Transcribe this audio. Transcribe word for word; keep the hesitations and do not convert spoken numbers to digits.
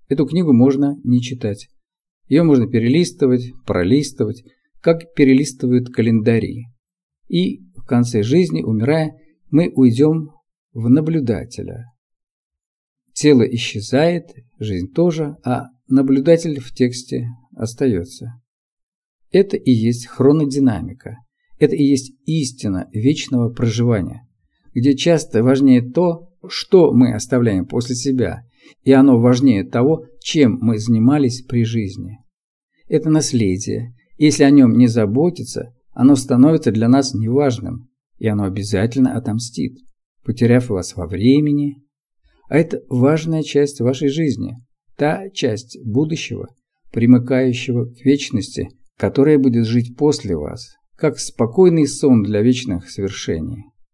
эту книгу можно не читать. Ее можно перелистывать, пролистывать, как перелистывают календари. И в конце жизни, умирая, мы уйдем в наблюдателя. Тело исчезает, жизнь тоже, а наблюдатель в тексте остается. Это и есть хронодинамика. Это и есть истина вечного проживания, где часто важнее то, что мы оставляем после себя, и оно важнее того, чем мы занимались при жизни. Это наследие. Если о нем не заботиться, оно становится для нас неважным, и оно обязательно отомстит, потеряв вас во времени. А это важная часть вашей жизни, та часть будущего, примыкающего к вечности, которая будет жить после вас, как спокойный сон для вечных свершений.